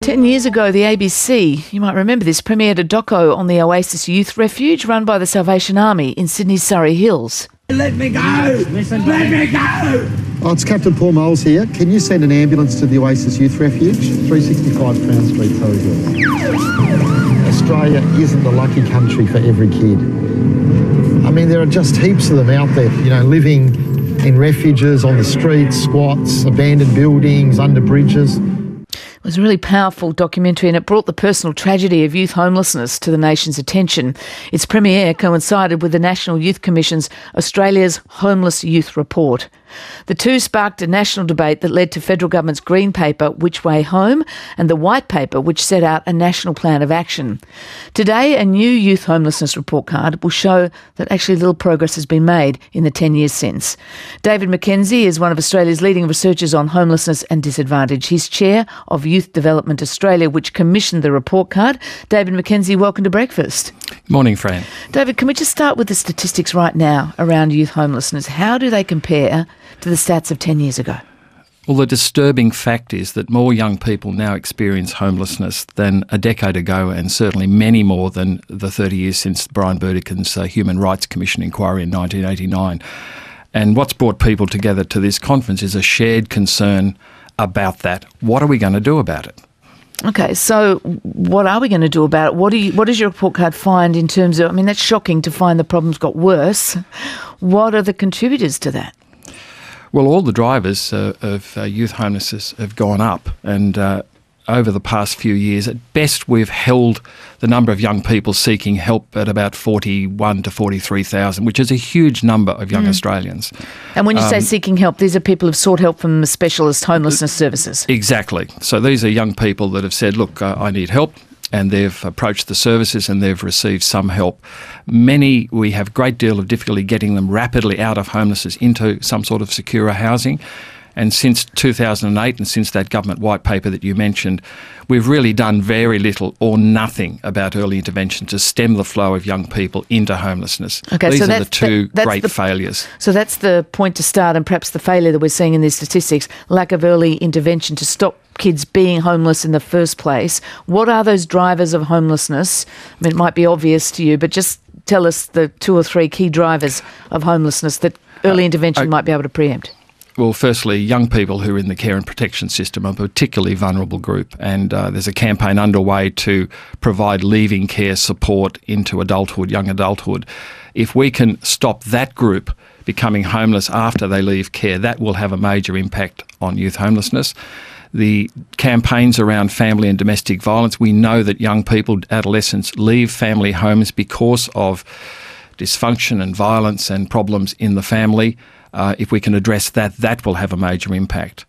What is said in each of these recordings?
10 years ago, the ABC, you might remember this, premiered a doco on the Oasis Youth Refuge run by the Salvation Army in Sydney's Surrey Hills. Let me go! Let me go! Oh, it's Captain Paul Moles here. Can you send an ambulance to the Oasis Youth Refuge? 365 Crown Street, Surrey Hills. Australia isn't the lucky country for every kid. I mean, there are just heaps of them out there, living in refuges, on the streets, squats, abandoned buildings, under bridges. It was a really powerful documentary and it brought the personal tragedy of youth homelessness to the nation's attention. Its premiere coincided with the National Youth Commission's Australia's Homeless Youth Report. The two sparked a national debate that led to federal government's Green Paper, Which Way Home, and the White Paper, which set out a national plan of action. Today, a new youth homelessness report card will show that actually little progress has been made in the 10 years since. David McKenzie is one of Australia's leading researchers on homelessness and disadvantage. He's chair of Youth Development Australia, which commissioned the report card. David McKenzie, welcome to Breakfast. Morning, Fran. David, can we just start with the statistics right now around youth homelessness? How do they compare to the stats of 10 years ago? Well, the disturbing fact is that more young people now experience homelessness than a decade ago, and certainly many more than the 30 years since Brian Burdekin's Human Rights Commission inquiry in 1989. And what's brought people together to this conference is a shared concern about that. What are we going to do about it? Okay, so what are we going to do about it? What does your report card find in terms of, that's shocking to find the problems got worse. What are the contributors to that? Well, all the drivers of youth homelessness have gone up, and over the past few years, at best we've held the number of young people seeking help at about 41 to 43,000, which is a huge number of young Australians. And when you say seeking help, these are people who've sought help from specialist homelessness services? Exactly. So these are young people that have said, look, I need help, and they've approached the services and they've received some help. Many, we have a great deal of difficulty getting them rapidly out of homelessness into some sort of secure housing. And since 2008 and since that government white paper that you mentioned, we've really done very little or nothing about early intervention to stem the flow of young people into homelessness. Okay, These so are the two great failures. So that's the point to start, and perhaps the failure that we're seeing in these statistics, lack of early intervention to stop kids being homeless in the first place. What are those drivers of homelessness? It might be obvious to you, but just tell us the 2 or 3 key drivers of homelessness that early intervention might be able to preempt. Well, firstly, young people who are in the care and protection system are a particularly vulnerable group, and there's a campaign underway to provide leaving care support into adulthood, young adulthood. If we can stop that group becoming homeless after they leave care, that will have a major impact on youth homelessness. The campaigns around family and domestic violence, we know that young people, adolescents, leave family homes because of dysfunction and violence and problems in the family. If we can address that, that will have a major impact.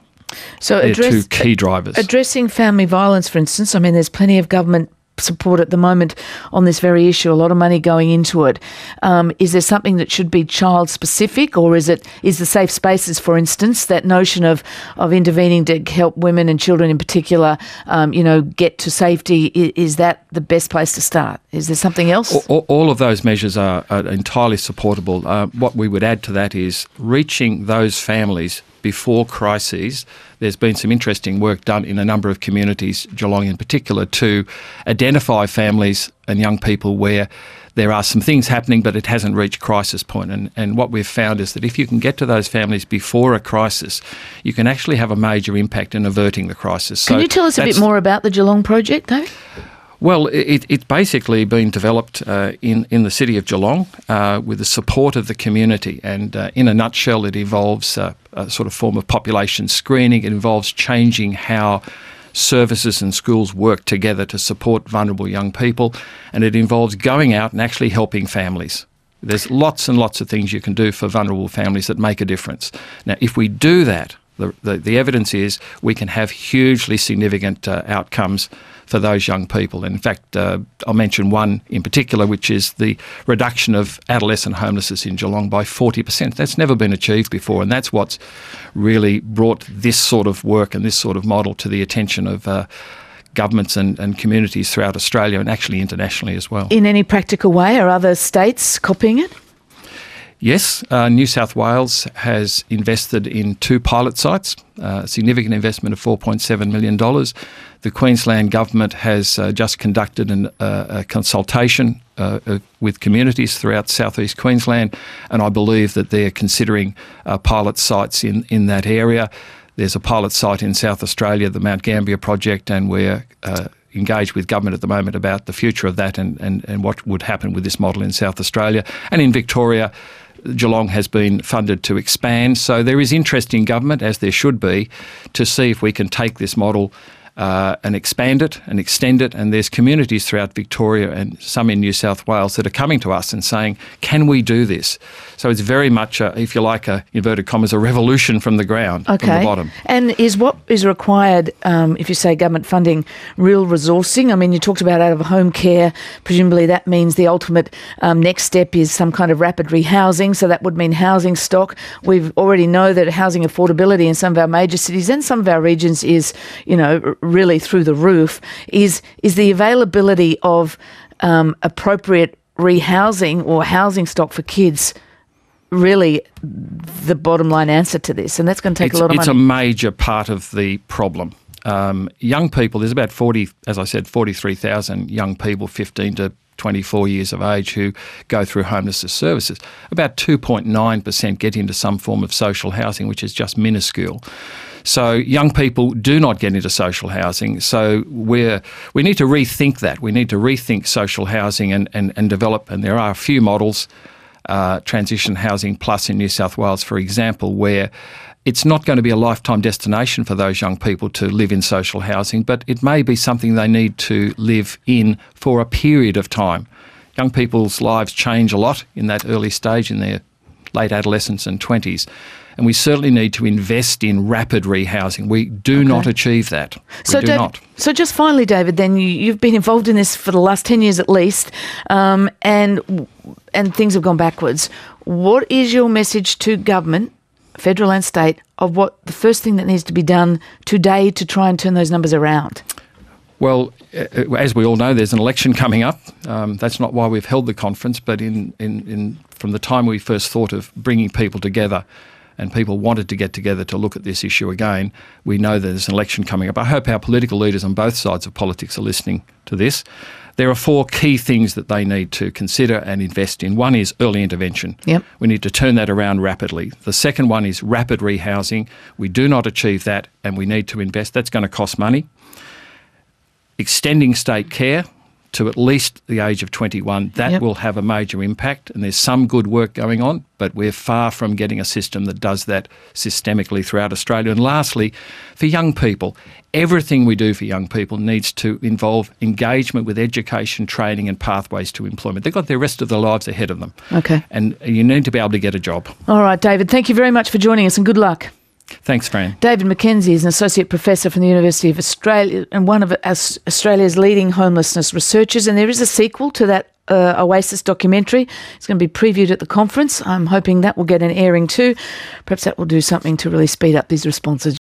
So they're two key drivers. Addressing family violence, for instance, there's plenty of government support at the moment on this very issue, a lot of money going into it. Is there something that should be child specific, or is the safe spaces, for instance, that notion of intervening to help women and children in particular, get to safety, is that the best place to start? Is there something else? All of those measures are entirely supportable. What we would add to that is reaching those families before crises. There's been some interesting work done in a number of communities, Geelong in particular, to identify families and young people where there are some things happening but it hasn't reached crisis point. And what we've found is that if you can get to those families before a crisis, you can actually have a major impact in averting the crisis. Can you tell us a bit more about the Geelong project, David? Well, it's basically been developed in the city of Geelong with the support of the community, and in a nutshell it involves a sort of form of population screening. It involves changing how services and schools work together to support vulnerable young people, and it involves going out and actually helping families. There's lots and lots of things you can do for vulnerable families that make a difference. Now, if we do that, the evidence is we can have hugely significant outcomes for those young people. And in fact, I'll mention one in particular, which is the reduction of adolescent homelessness in Geelong by 40%. That's never been achieved before, and that's what's really brought this sort of work and this sort of model to the attention of governments and communities throughout Australia and actually internationally as well. In any practical way, are other states copying it? Yes, New South Wales has invested in 2 pilot sites, a significant investment of $4.7 million. The Queensland Government has just conducted a consultation with communities throughout southeast Queensland, and I believe that they're considering pilot sites in that area. There's a pilot site in South Australia, the Mount Gambier project, and we're engaged with government at the moment about the future of that and what would happen with this model in South Australia. And in Victoria, Geelong has been funded to expand. So there is interest in government, as there should be, to see if we can take this model and expand it and extend it. And there's communities throughout Victoria and some in New South Wales that are coming to us and saying, can we do this? So it's very much, if you like, inverted commas, a revolution from the ground, from the bottom. And is what is required, if you say government funding, real resourcing? I mean, you talked about out-of-home care. Presumably that means the ultimate next step is some kind of rapid rehousing. So that would mean housing stock. We already know that housing affordability in some of our major cities and some of our regions is, really through the roof. Is the availability of appropriate rehousing or housing stock for kids really the bottom line answer to this? And that's going to take a lot of money. It's a major part of the problem. Young people, there's about 43,000 young people, 15 to 24 years of age, who go through homelessness services. About 2.9% get into some form of social housing, which is just minuscule. So young people do not get into social housing. So we need to rethink that. We need to rethink social housing and develop, and there are a few models, Transition Housing Plus in New South Wales, for example, where it's not going to be a lifetime destination for those young people to live in social housing, but it may be something they need to live in for a period of time. Young people's lives change a lot in that early stage, in their late adolescence and 20s. And we certainly need to invest in rapid rehousing. We do not achieve that. We do not. So just finally, David, then you've been involved in this for the last 10 years at least, and things have gone backwards. What is your message to government, federal and state, of what the first thing that needs to be done today to try and turn those numbers around? Well, as we all know, there's an election coming up. That's not why we've held the conference, but from the time we first thought of bringing people together, and people wanted to get together to look at this issue again, we know that there's an election coming up. I hope our political leaders on both sides of politics are listening to this. There are 4 key things that they need to consider and invest in. One is early intervention. Yep. We need to turn that around rapidly. The second one is rapid rehousing. We do not achieve that, and we need to invest. That's going to cost money. Extending state care to at least the age of 21, that will have a major impact, and there's some good work going on, but we're far from getting a system that does that systemically throughout Australia. And lastly, for young people, everything we do for young people needs to involve engagement with education, training and pathways to employment. They've got the rest of their lives ahead of them. Okay. And you need to be able to get a job. All right, David, thank you very much for joining us, and good luck. Thanks, Fran. David McKenzie is an Associate Professor from the University of Australia and one of Australia's leading homelessness researchers. And there is a sequel to that Oasis documentary. It's going to be previewed at the conference. I'm hoping that will get an airing too. Perhaps that will do something to really speed up these responses.